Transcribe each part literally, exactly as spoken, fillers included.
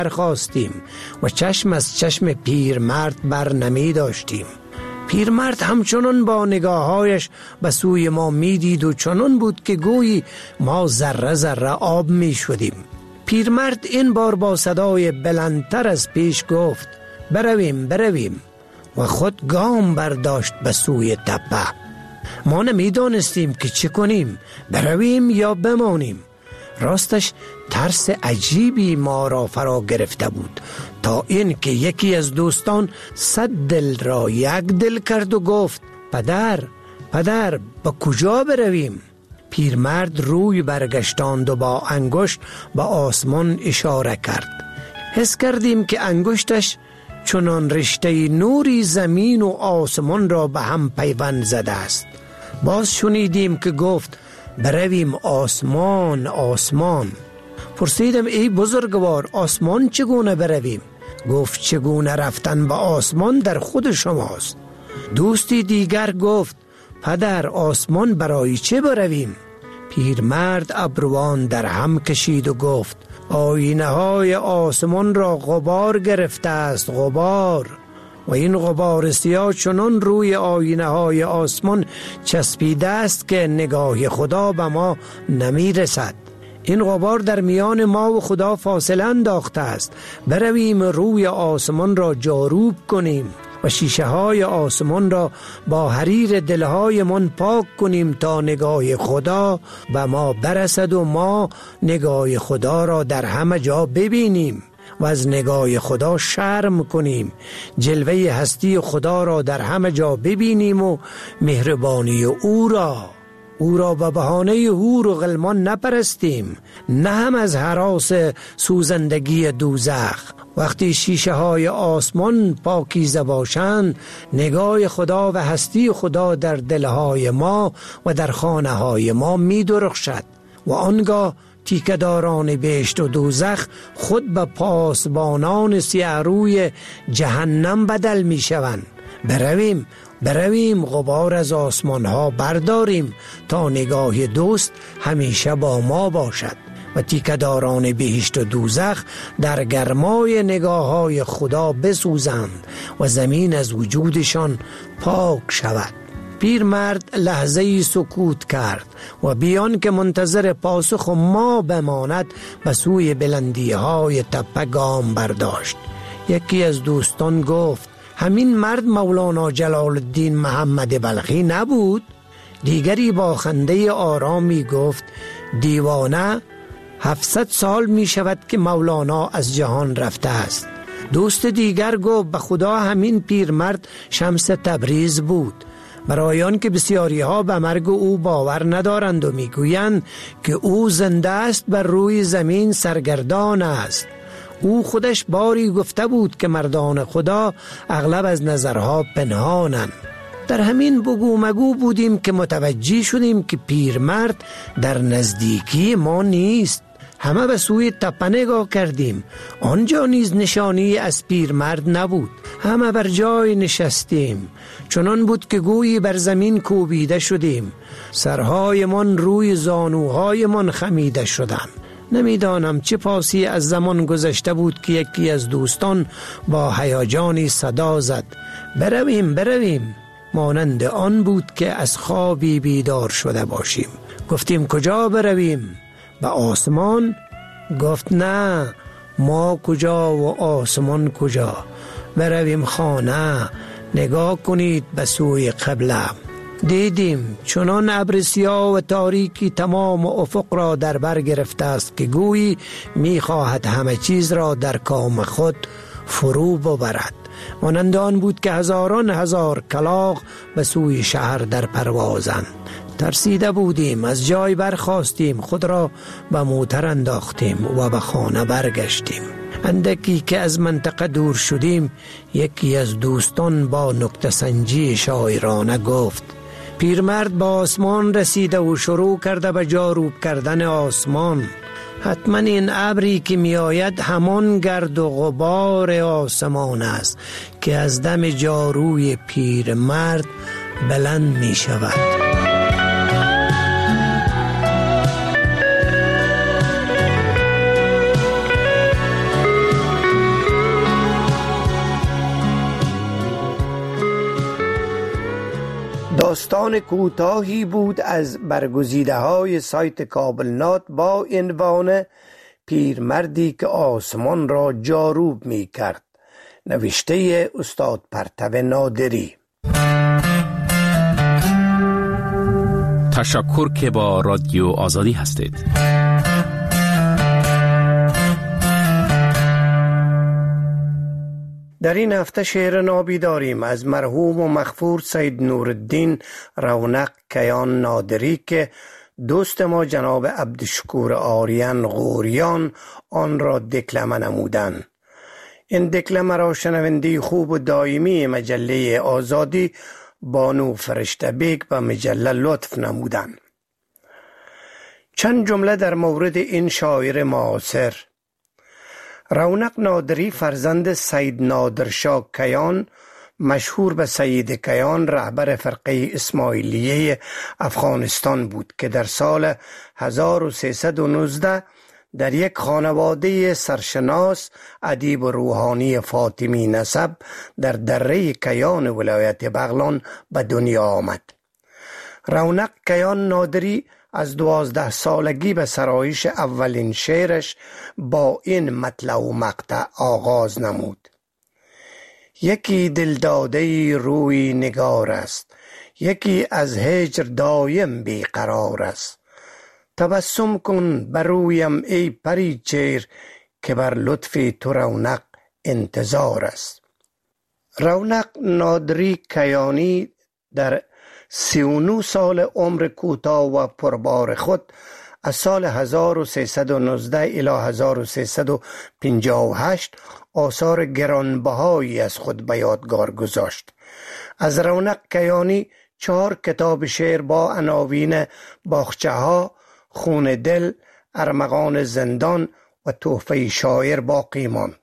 برخاستیم و چشم از چشم پیرمرد بر نمی داشتیم. پیرمرد همچنان با نگاهایش به سوی ما می دید و چنان بود که گویی ما ذره ذره آب می شدیم. پیرمرد این بار با صدای بلندتر از پیش گفت برویم برویم و خود گام برداشت به سوی تپه. ما نمی دانستیم که چه کنیم، برویم یا بمانیم. راستش ترس عجیبی ما را فرا گرفته بود، تا این که یکی از دوستان صد دل را یک دل کرد و گفت پدر پدر به کجا برویم؟ پیرمرد روی برگشتاند و با انگشت به آسمان اشاره کرد. حس کردیم که انگشتش چنان رشته نوری زمین و آسمان را به هم پیوند زده است. باز شنیدیم که گفت برویم آسمان آسمان. پرسیدم ای بزرگوار آسمان چگونه برویم؟ گفت چگونه رفتن به آسمان در خود شماست. دوستی دیگر گفت پدر آسمان برای چه برویم؟ پیرمرد ابروان در هم کشید و گفت آینه های آسمان را غبار گرفته است، غبار. و این غبار سیاه چنان روی آینه های آسمان چسبیده است که نگاه خدا به ما نمی رسد. این غبار در میان ما و خدا فاصله انداخته است. برویم روی آسمان را جاروب کنیم و شیشه های آسمان را با حریر دلهای من پاک کنیم تا نگاه خدا به ما برسد و ما نگاه خدا را در همه جا ببینیم و از نگاه خدا شرم کنیم، جلوه هستی خدا را در همه جا ببینیم و مهربانی او را او را به بهانه هور و غلمان نپرستیم، نه هم از هراس سوزندگی دوزخ. وقتی شیشه های آسمان پاکیزه باشند، نگاه خدا و هستی خدا در دلهای ما و در خانه های ما می درخشد و آنگاه تیکداران بهشت و دوزخ خود به پاسبانان سیه روی جهنم بدل می شوند. برویم برویم غبار از آسمان ها برداریم تا نگاه دوست همیشه با ما باشد و تیکداران بهشت و دوزخ در گرمای نگاه های خدا بسوزند و زمین از وجودشان پاک شود. پیرمرد لحظه‌ای سکوت کرد و بیان که منتظر پاسخ ما بماند به سوی بلندی های تپه گام برداشت. یکی از دوستان گفت همین مرد مولانا جلال الدین محمد بلخی نبود؟ دیگری با خنده آرامی گفت دیوانه، هفتصد سال می شود که مولانا از جهان رفته است. دوست دیگر گفت به خدا همین پیرمرد شمس تبریز بود. برای آن که بسیاری ها به مرگ او باور ندارند و میگویند که او زنده است، بر روی زمین سرگردان است. او خودش باری گفته بود که مردان خدا اغلب از نظرها پنهانند. در همین بگو مگو بودیم که متوجه شدیم که پیرمرد در نزدیکی ما نیست. همه به سوی تپه نگاه کردیم، آنجا نیز نشانی از پیرمرد نبود. همه بر جای نشستیم، چنان بود که گویی بر زمین کوبیده شدیم. سرهای من روی زانوهای من خمیده شدند. نمیدانم چه پاسی از زمان گذشته بود که یکی از دوستان با هیجانی صدا زد برویم برویم، مانند آن بود که از خوابی بیدار شده باشیم. گفتیم کجا برویم؟ به آسمان؟ گفت نه، ما کجا و آسمان کجا؟ برویم خانه. نگاه کنید به سوی قبله. دیدیم چنان ابر سیاه و تاریکی تمام افق را در بر گرفته است که گویی می‌خواهد همه چیز را در کام خود فرو ببرد. مانند آن بود که هزاران هزار کلاغ به سوی شهر در پروازند. ترسیده بودیم، از جای برخاستیم، خود را به موتر انداختیم و به خانه برگشتیم. اندکی که از منطقه دور شدیم، یکی از دوستان با نکته سنجی شاعرانه گفت پیرمرد با آسمان رسیده و شروع کرده به جاروب کردن آسمان. حتما این ابری که می آید همان گرد و غبار آسمان است که از دم جاروی پیرمرد بلند می شود. داستان کوتاهی بود از برگزیده های سایت کابل نات با عنوان پیرمردی که آسمان را جاروب می کرد، نوشته استاد پرتو نادری. تشکر که با رادیو آزادی هستید. در این هفته شعر نابی داریم از مرحوم و مغفور سید نورالدین رونق کیان نادری که دوست ما جناب عبدالشکور آریان غوریان آن را دکلمه نمودند. این دکلمه را شنونده خوب و دائمی مجله آزادی بانو فرشته بیگ و مجله لطف نمودند. چند جمله در مورد این شاعر معاصر. رونق نادری فرزند سید نادرشاه کیان، مشهور به سید کیان، رهبر فرقه اسماعیلیه افغانستان بود که در سال هزار و سیصد و نوزده در یک خانواده سرشناس ادیب و روحانی فاطمی نسب در دره کیان ولایت بغلان به دنیا آمد. رونق کیان نادری از دوازده سالگی به سرایش اولین شعرش با این مطلع و مقطع آغاز نمود: یکی دلداده روی نگار است، یکی از هجر دایم بیقرار است. تبسم کن بر رویم ای پری چهر، که بر لطف تو رونق انتظار است. رونق نادری کیانی در سی و نه سال عمر کوتاه و پربار خود از سال هزار و سیصد و نوزده الی هزار و سیصد و پنجاه و هشت آثار گرانبهایی از خود به یادگار گذاشت. از رونق کیانی چهار کتاب شعر با عناوین باغچه ها، خون دل، ارمغان زندان و تحفه شاعر باقی ماند.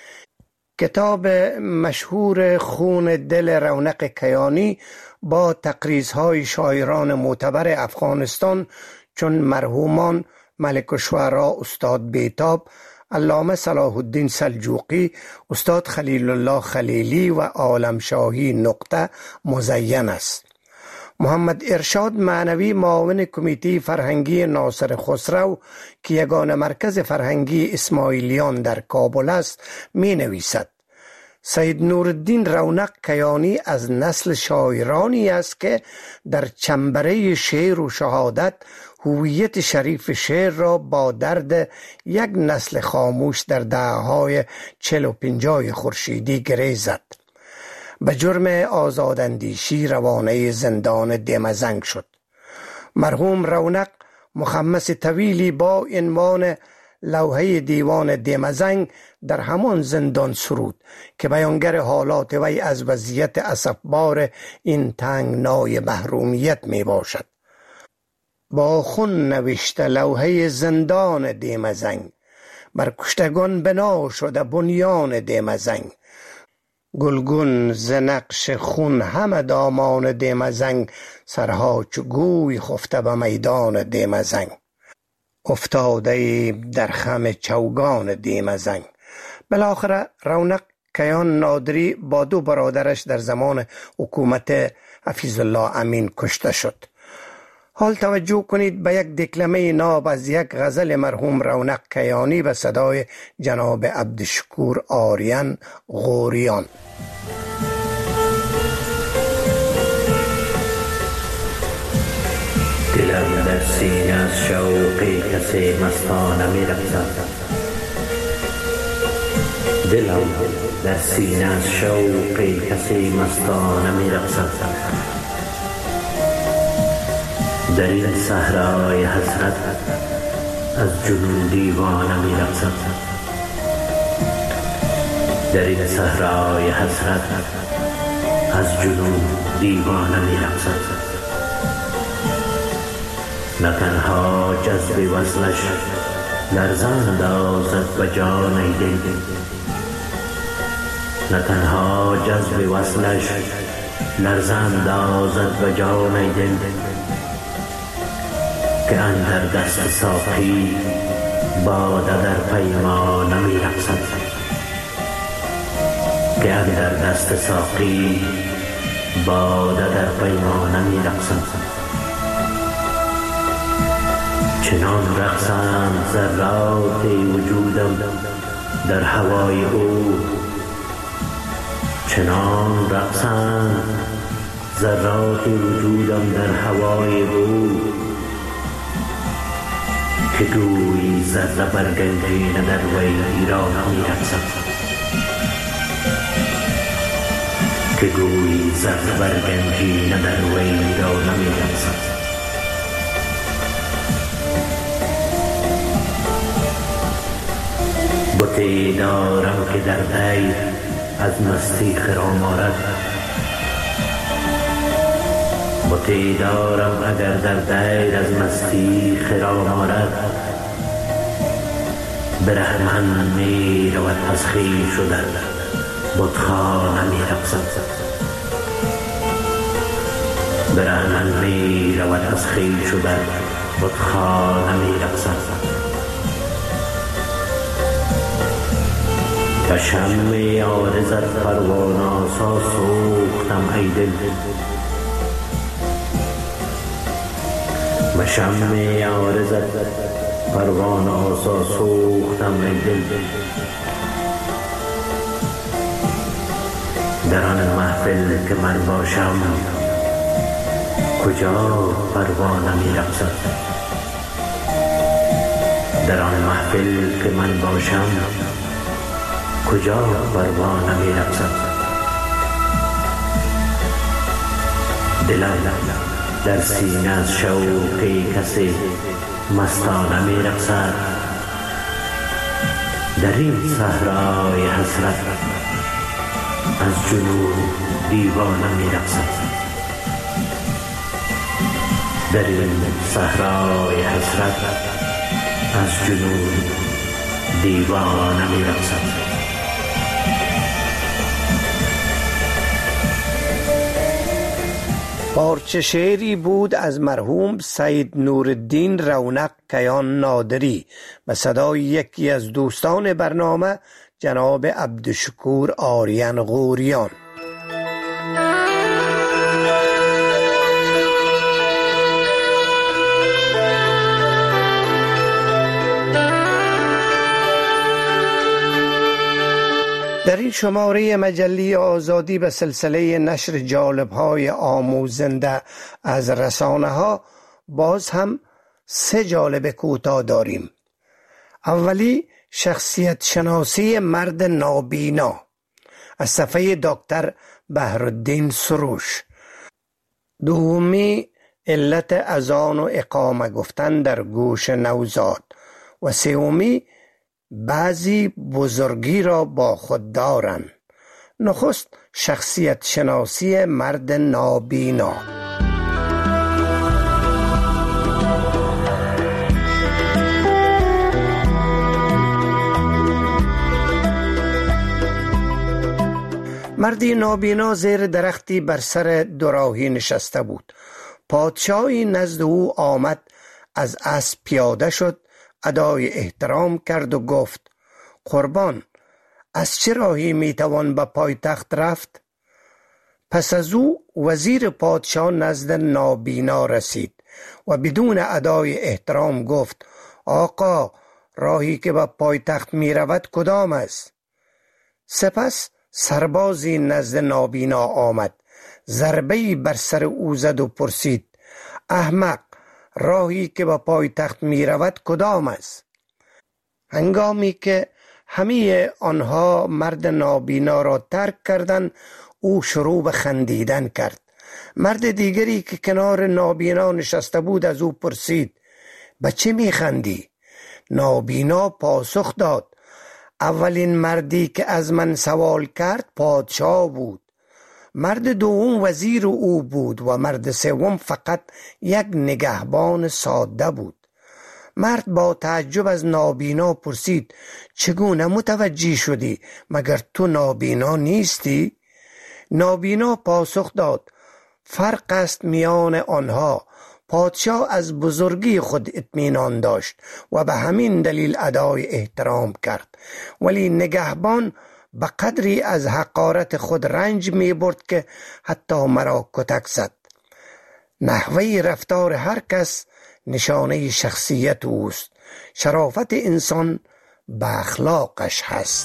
کتاب مشهور خون دل رونق کیانی با تقریض‌های شاعران معتبر افغانستان چون مرحومان ملک الشعراء استاد بیتاب، علامه صلاح الدین سلجوقی، استاد خلیل الله خلیلی و عالمشاهی نقطه مزین است. محمد ارشاد معنوی معاون کمیته فرهنگی ناصر خسرو که یگانه مرکز فرهنگی اسماعیلیان در کابل است می نویسد: سید نورالدین رونق کیانی از نسل شاعرانی است که در چنبره شعر و شهادت هویت شریف شعر را با درد یک نسل خاموش در دهه‌های چل و پنجاه خورشیدی گره زد. به جرم آزاداندیشی روانه زندان دمزنگ شد. مرحوم رونق مخمس طویلی با عنوان لوحه دیوان دمزنگ در همان زندان سرود که بیانگر حالات وی از وضعیت اسفبار این تنگنای محرومیت می باشد. با خون نوشته لوحه زندان دمزنگ، بر کشتگان بنا شده بنیان دمزنگ. گلگون ز نقش خون همه دامان دمزنگ، سرها چو گوی خفته به میدان دمزنگ. افتاده در خم چوگان دمزنگ. بالاخره رونق کیان نادری با دو برادرش در زمان حکومت حفیظ الله امین کشته شد. حال توجه کنید به یک دکلمه ناب از یک غزل مرحوم رونق کیانی به صدای جناب عبدالشکور آریان غوریان. دلم در سینه از شوقی کسی مستانه می رقصد، دلم در سینه از شوقی کسی مستانه می رقصد. در این صحرای حسرت از جنون دیوانه می رقصد. در این صحرای حسرت از جنون دیوانه می رقصد. نه تنها جذب وصلش لرزان اندازد به جان دل، نه تنها جذب وصلش لرزان اندازد به جان دل، که اندر دست ساقی باده در پیمانه می رقصد، که اندر دست ساقی باده در پیمانه می رقصم. چنان رقصند ذرات وجودم در هوای او، چنان رقصند ذرات وجودم در هوای او، که گویی ذره بر گنجینه در وی را می رقصد، که گویی ذره بر گنجینه در وی را نمی رقصد. بتی دارم که در دیر از مستی خرام آرد، بتی دارم اگر در دیر از مستی خرام آرد، برهمن می رود از خویش و در بتخانه می رقصد، برهمن می رود از خویش و در بتخانه می رقصد. به شمع عارضت پروانه آسا سوختم ای دل، به شمع عارضت پروانه آسا سوختم ای دل، در آن محفل که من باشم کجا پروانه می رقصد، در آن محفل که من باشم کجا پروانه می رقصد. دلم در سینه از شوق کسی مستانه می رقصد، در این صحرای حسرت از جنون دیوانه می رقصد، در این صحرای حسرت از جنون دیوانه می رقصد. پارچه شعری بود از مرحوم سید نورالدین رونق کیان نادری به صدای یکی از دوستان برنامه جناب عبدالشکور آریان غوریان. در این شماره مجله آزادی به سلسله نشر جالب‌های آموزنده از رسانه‌ها باز هم سه جالب کوتاه داریم. اولی شخصیت شناسی مرد نابینا از صفحه دکتر بهرالدین سروش. دومی علت اذان و اقامه گفتن در گوش نوزاد و سومی بعضی بزرگی را با خود دارند. نخست شخصیت شناسی مرد نابینا. مردی نابینا زیر درختی بر سر دوراهی نشسته بود. پادشاهی نزد او آمد، از اسب پیاده شد، ادای احترام کرد و گفت: قربان، از چه راهی میتوان به پایتخت رفت؟ پس از او وزیر پادشاه نزد نابینا رسید و بدون ادای احترام گفت: آقا، راهی که به پایتخت میرود کدام است؟ سپس سربازی نزد نابینا آمد، ضربه‌ای بر سر او زد و پرسید: احمق، راهی که به پایتخت می رود کدام است؟ هنگامی که همه آنها مرد نابینا را ترک کردند، او شروع به خندیدن کرد. مرد دیگری که کنار نابینا نشسته بود از او پرسید: به چه می خندی؟ نابینا پاسخ داد: اولین مردی که از من سوال کرد پادشاه بود، مرد دوم وزیر او بود و مرد سوم فقط یک نگهبان ساده بود. مرد با تعجب از نابینا پرسید: چگونه متوجه شدی؟ مگر تو نابینا نیستی؟ نابینا پاسخ داد: فرق است میان آنها. پادشاه از بزرگی خود اطمینان داشت و به همین دلیل ادای احترام کرد، ولی نگهبان به قدری از حقارت خود رنج می برد که حتی مرا کتک زد. نحوه رفتار هر کس نشانه شخصیت اوست. شرافت انسان به اخلاقش هست.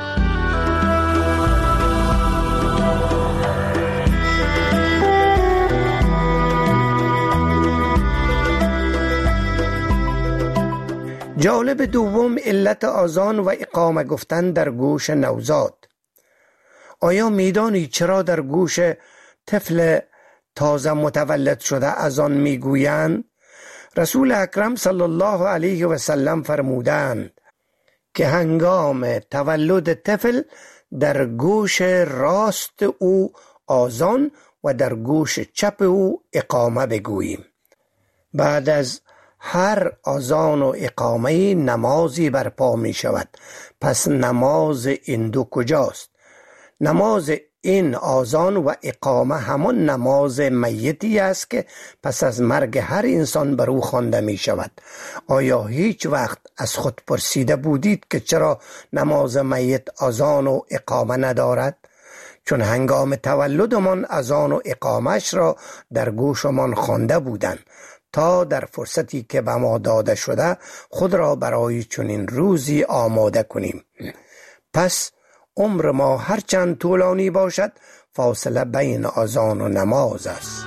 جالب دوم علت آذان و اقامه گفتن در گوش نوزاد. آیا میدانی چرا در گوش طفل تازه متولد شده اذان میگویند؟ رسول اکرم صلی الله علیه و سلم فرمودند که هنگام تولد طفل در گوش راست او آذان و در گوش چپ او اقامه بگوییم. بعد از هر آذان و اقامه نمازی برپا می شود. پس نماز این دو کجاست؟ نماز این آذان و اقامه همان نماز میتی است که پس از مرگ هر انسان بر او خوانده می شود. آیا هیچ وقت از خود پرسیده بودید که چرا نماز میت آذان و اقامه ندارد؟ چون هنگام تولدمان اذان و اقامش را در گوشمان خوانده بودند تا در فرصتی که به ما داده شده خود را برای چنین روزی آماده کنیم. پس عمر ما هرچند طولانی باشد فاصله بین اذان و نماز است.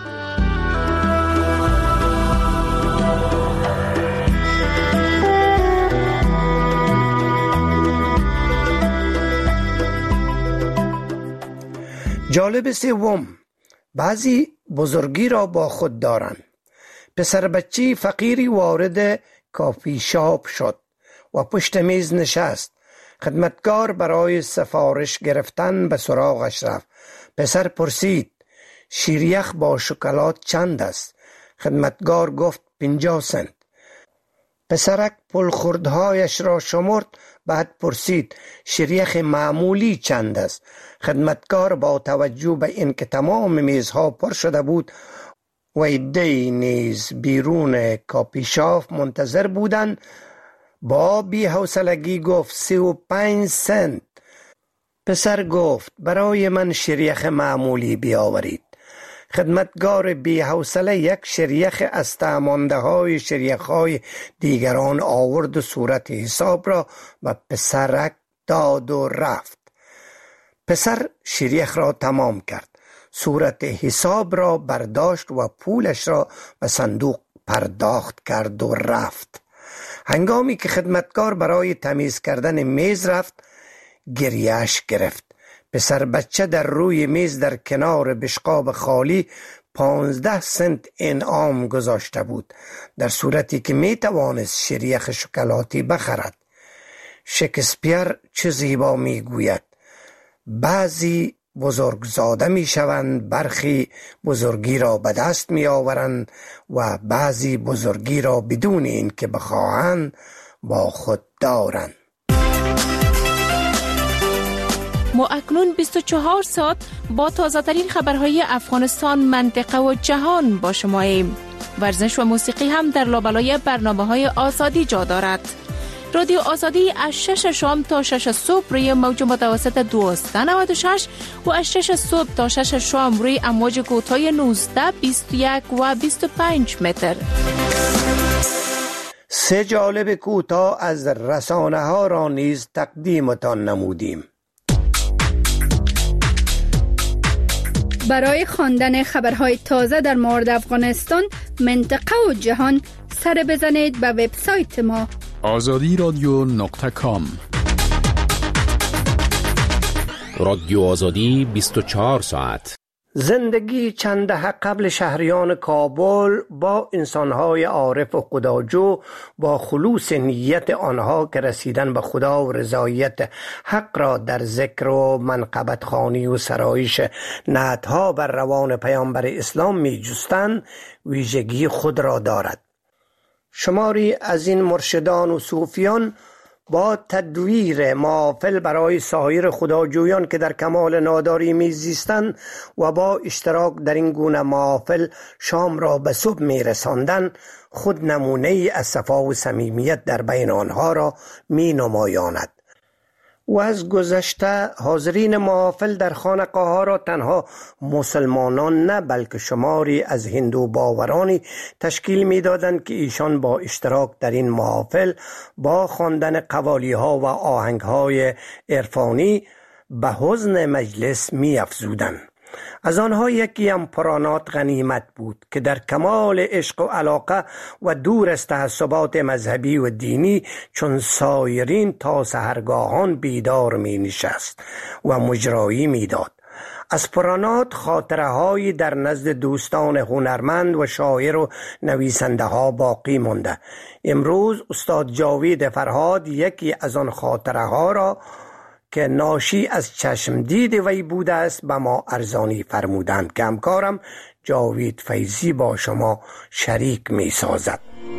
جالب سوم، بعضی بزرگی را با خود دارند. پسر بچی فقیری وارد کافی شاپ شد و پشت میز نشست. خدمتگار برای سفارش گرفتن به سراغش رفت. پسر پرسید شیریخ با شکلات چند است؟ خدمتگار گفت پنجاه سنت. پسرک پلخوردهایش را شمرد، بعد پرسید شیریخ معمولی چند است؟ خدمتگار با توجه به این که تمام میزها پر شده بود و عده‌ای نیز بیرون کافی شاپ منتظر بودند با بی حوصلگی گفت سی و پنج سنت. پسر گفت برای من شیریخ معمولی بیاورید. خدمتگار بی حوصله یک شیریخ از تامانده های شیریخ های دیگران آورد و صورت حساب را به پسرک داد و رفت. پسر شیریخ را تمام کرد، صورت حساب را برداشت و پولش را به صندوق پرداخت کرد و رفت. هنگامی که خدمتکار برای تمیز کردن میز رفت گریهش گرفت. پسر بچه در روی میز در کنار بشقاب خالی پانزده سنت انعام گذاشته بود، در صورتی که می توانست شیریخ شکلاتی بخرد. شکسپیر چه زیبا می گوید بعضی بزرگزاده می شوند، برخی بزرگی را به دست می آورند و بعضی بزرگی را بدون این که بخواهند با خود دارند. ما اکنون بیست و چهار ساعت با تازه ترین خبرهای افغانستان، منطقه و جهان با شماییم. ورزش و موسیقی هم در لابلای برنامه های آزادی جا دارد. رادیو آزادی از شش شام تا شش صبح روی موج متوسط دویست و نود و شش و از شش صبح تا شش شام روی امواج کوتاه نوزده، بیست و یک و بیست و پنج متر. سه جالب کوتاه از رسانه ها را نیز تقدیمتان نمودیم. برای خواندن خبرهای تازه در مورد افغانستان، منطقه و جهان سر بزنید به وبسایت ما آزادی رادیو نقطه کام. رادیو آزادی بیست و چهار ساعت. زندگی چند دهه قبل شهریان کابل با انسانهای عارف و خداجو با خلوص نیت آنها که رسیدن به خدا و رضایت حق را در ذکر و منقبت خوانی و سرایش نعتها بر روان پیامبر اسلام می جستند ویژگی خود را دارد. شماری از این مرشدان و صوفیان با تدویر محافل برای سایر خداجویان که در کمال ناداری میزیستند و با اشتراک در این گونه محافل شام را به صبح میرساندند خود نمونه ای از صفا و صمیمیت در بین آنها را می نمایاند. و از گذشته حاضرین محافل در خانقاه ها را تنها مسلمانان نه بلکه شماری از هندو باورانی تشکیل می دادند که ایشان با اشتراک در این محافل با خواندن قوالی ها و آهنگ های عرفانی به حزن مجلس می افزودند. از آنها یکی هم پرانات غنیمت بود که در کمال عشق و علاقه و دور از تعصبات مذهبی و دینی چون سایرین تا سحرگاهان بیدار می نشست و مجرایی می داد. از پرانات خاطره هایی در نزد دوستان هنرمند و شاعر و نویسنده ها باقی مانده. امروز استاد جاوید فرهاد یکی از آن خاطره ها را که ناشی از چشم دید وی بوده است به ما ارزانی فرمودند که همکارم جاوید فیضی با شما شریک می سازد.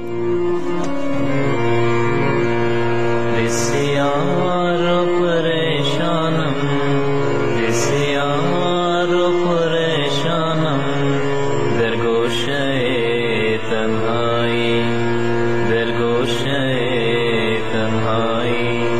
بسیار پریشانم بسیار پریشانم در گوشه تنهایی در گوشه تنهایی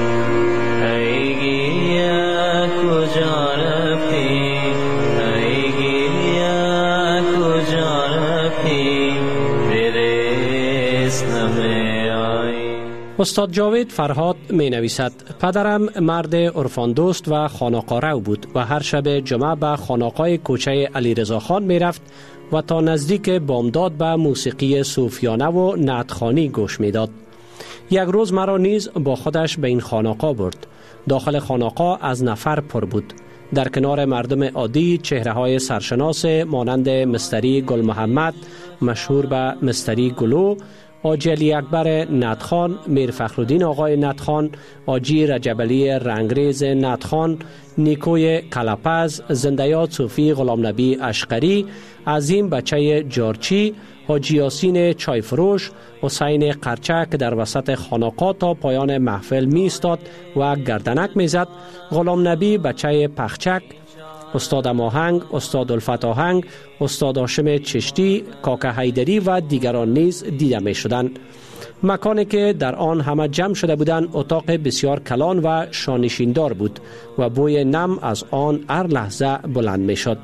استاد جاوید فرهاد می نویسد: پدرم مرد عرفان دوست و خانقاره بود و هر شب جمعه به خانقاه کوچه علی رضا خان می رفت و تا نزدیک بامداد به موسیقی صوفیانه و نعتخوانی گوش می داد. یک روز مرا نیز با خودش به این خانقاه برد. داخل خانقاه از نفر پر بود. در کنار مردم عادی چهره های سرشناس مانند مستری گل محمد مشهور به مستری گلو، حاجی علی اکبر نعتخوان، میر فخرالدین آقای نعتخوان، حاجی رجب علی رنگریز نعتخوان، نیکوی کلپز، زندیات صوفی غلام نبی اشقری، عظیم بچه جارچی، حاجی یاسین چای فروش، حسین قرچک در وسط خانقاه تا پایان محفل می ایستاد و گردنک می زد، غلام نبی بچه پخچک، استاد آهنگ، استاد الفت آهنگ، استاد هاشم چشتی، کاکا حیدری و دیگران نیز دیده می شدند. مکانی که در آن همه جمع شده بودند اتاق بسیار کلان و شانشیندار بود و بوی نم از آن هر لحظه بلند می شد.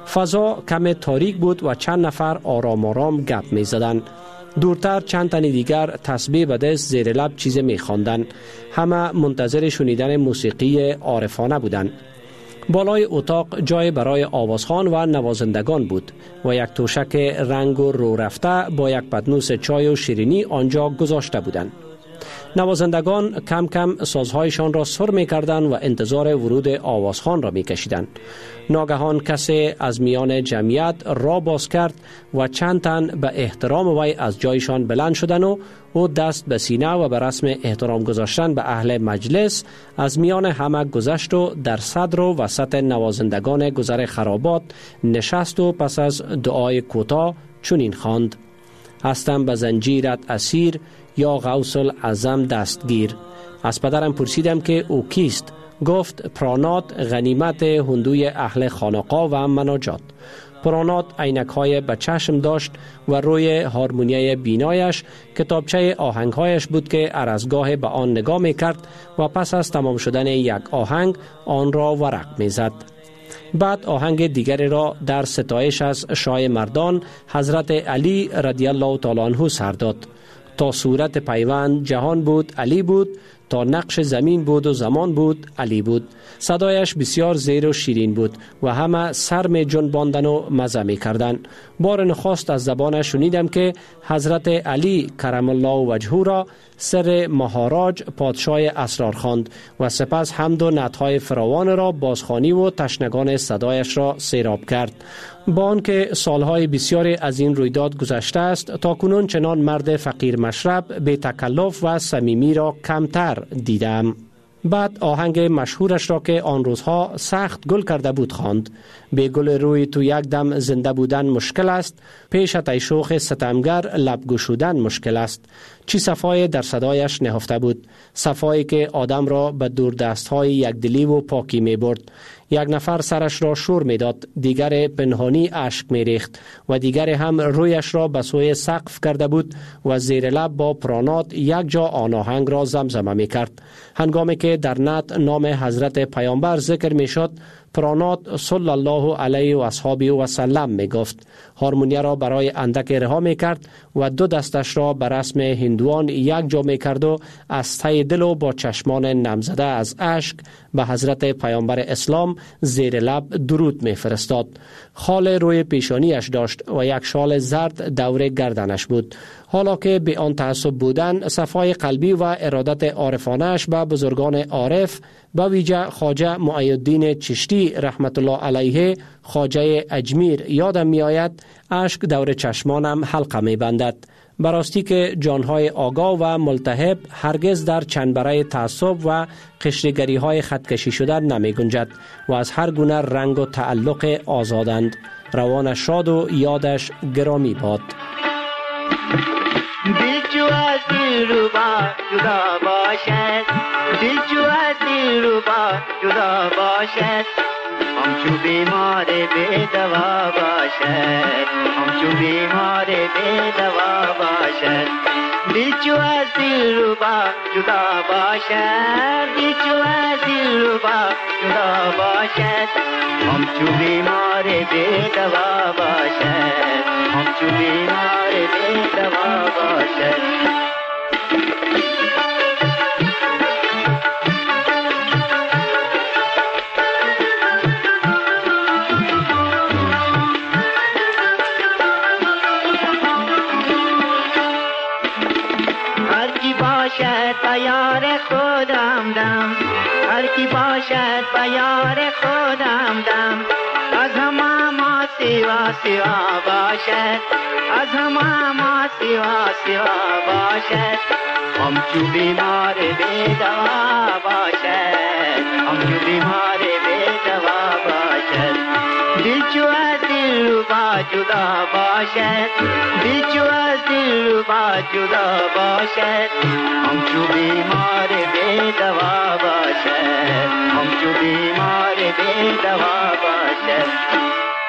فضا کم تاریک بود و چند نفر آرام آرام گپ می زدند. دورتر چند تن دیگر تسبیح به دست زیر لب چیز می خواندند. همه منتظر شنیدن موسیقی عارفانه بودند. بالای اتاق جای برای آوازخوان و نوازندگان بود و یک توشک رنگ و رو رفته با یک پتنوس چای و شیرینی آنجا گذاشته بودند. نوازندگان کم کم سازهایشان را سر می کردند و انتظار ورود آوازخوان را می کشیدند. ناگهان کسی از میان جمعیت را باز کرد و چند تن به احترام وی از جایشان بلند شدند و او دست به سینه و به رسم احترام گذاشتن به اهل مجلس از میان همه گذشت و در صدر و وسط نوازندگان گذر خرابات نشست و پس از دعای کوتاه چنین خواند: هستم به زنجیرت اسیر یا غوث العظم دستگیر. از پدرم پرسیدم که او کیست؟ گفت پرانات، غنیمت هندوی اهل خانقاه و مناجات. پرانات عینک‌های به چشم داشت و روی هارمونیای بینایش کتابچه آهنگ‌هایش بود که هر از گاه به آن نگاه می‌کرد و پس از تمام شدن یک آهنگ آن را ورق می‌زد. بعد آهنگ دیگری را در ستایش از شاه مردان حضرت علی رضی الله تعالی عنه سر داد. تا صورت پیوند جهان بود علی بود، تا نقش زمین بود و زمان بود علی بود. صدایش بسیار زیر و شیرین بود و همه سر می جنباندن و مزه می کردن. بار نخست از زبانش شنیدم که حضرت علی کرم الله وجهه را سر مهاراج پادشاه اسرار خواند و سپس حمد و نعتهای فراوان را بازخوانی و تشنگان صدایش را سیراب کرد. با آنکه سالهای بسیاری از این رویداد گذشته است، تا کنون چنان مرد فقیر مشرب بی تکلف و صمیمی را کمتر دیدم. بعد آهنگ مشهورش را که آن روزها سخت گل کرده بود خواند: به گل روی تو یک دم زنده بودن مشکل است، پیشت ای شوخ ستمگر لب گشودن مشکل است. چی صفای در صدایش نهفته بود، صفایی که آدم را به دور دستهای یکدلی و پاکی می برد. یک نفر سرش را شور می داد، دیگر پنهانی اشک می ریخت و دیگر هم رویش را به سوی سقف کرده بود و زیر لب با پرانات یک جا آن آهنگ را زمزمه می کرد. هنگامی که که در نعت نام حضرت پیامبر ذکر می شد پرانات صلی الله علیه و اصحابه و سلم می گفت. هارمونیا را برای اندک رها می کرد و دو دستش را به رسم هندوان یک جا می کرد و از ته دل و با چشمان نمزده از اشک به حضرت پیامبر اسلام زیر لب درود می فرستاد. خال روی پیشانیش داشت و یک شال زرد دور گردنش بود. حالا که به آن تعصب بودن، صفای قلبی و ارادت عارفانش به بزرگان عارف، به ویژه خواجه معی‌الدین چشتی رحمت الله علیه خواجه اجمیر یادم می آید، اشک دور چشمانم حلقه می بندد. براستی که جانهای آگاه و ملتهب هرگز در چنبره تعصب و قشرگری های خطکشی شدن نمی گنجد و از هر گونه رنگ و تعلق آزادند. روانش شاد و یادش گرامی باد. دل جو از دلربا جدا باشد، دل جو از دلربا جدا باشد، همچو بیمار بی دوا باشد، همچو بیمار بی دوا باشد. دل جو از دلربا جدا باشد، دل جو از دلربا جدا باشد، همچو بیمار بی دوا باشد، همچو بیمار بی دوا باشد. یار خودم دم، هر کی باشد با یار خودم دم، از همه ما سوا سوا باشد، از همه ما سوا سوا باشد، همچو بیمار بی دوا باشد، همچو بیمار بی دوا باشد. دل جو از دلربا جدا باشد، دل جو از دلربا جدا باشد، همچو بیمار بی دوا باشد، همچو بیمار بی دوا باشد.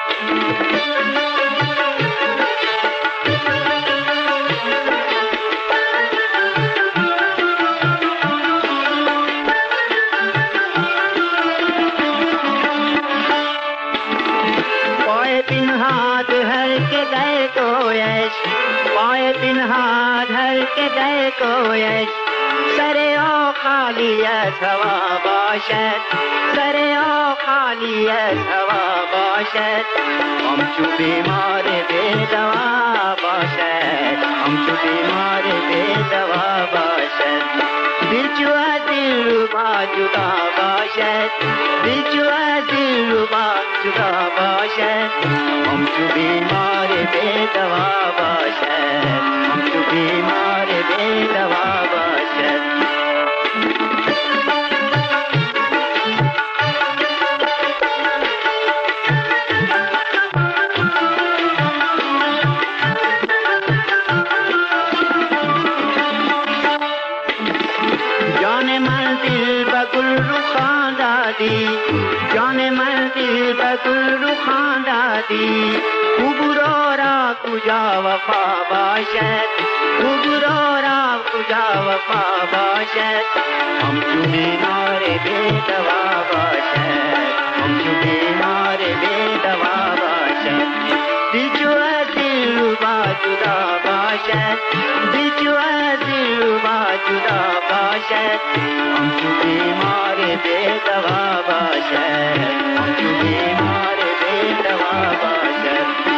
پای پنهاد هر که در کویش، سر آ خالی از هوا باشد، سر آ خالی از هوا باشد، همچو بیمار بی دوا باشد، همچو بیمار بی دوا باشد. دل جو از دلربا جدا باشد، دل جو از دلربا جدا باشد، همچو بیمار بی دوا باشد، همچو بیمار بی دوا باشد. جان من دل به گل رو خان دادی، جان من دل به گل رو خان دادی، خوبرو را کجا وفا باشد، خوبرو را کجا وفا باشد، همچو بیمار بی دوا باشد، همچو بیمار بی دوا باشد. دل جو از دلربا جدا باشد، دل جو از دلربا جدا باشد، همچو بیمار بی دوا باشد، همچو بیمار بی دوا باشد.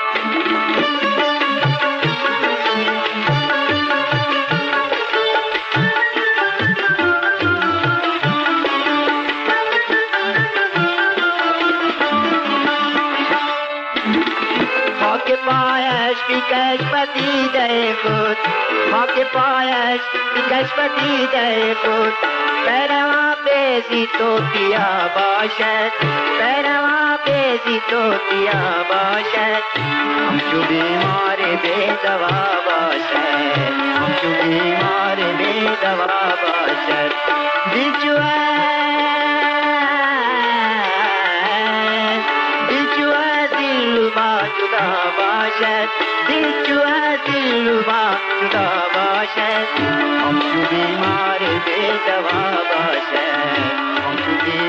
پایش بیکش بدیده خود، خاک پایش بیکش بدیده خود، برما بیزی تو بیا باشد، برما بیزی تو بیا باشد، همچو بیمار بی دوا باشد، همچو بیمار بی دوا باشد. دل جو دل جو از دلربا جدا باشد، دل چو از دلربا جدا باشد، غم چو بیمار بی دوا باشد.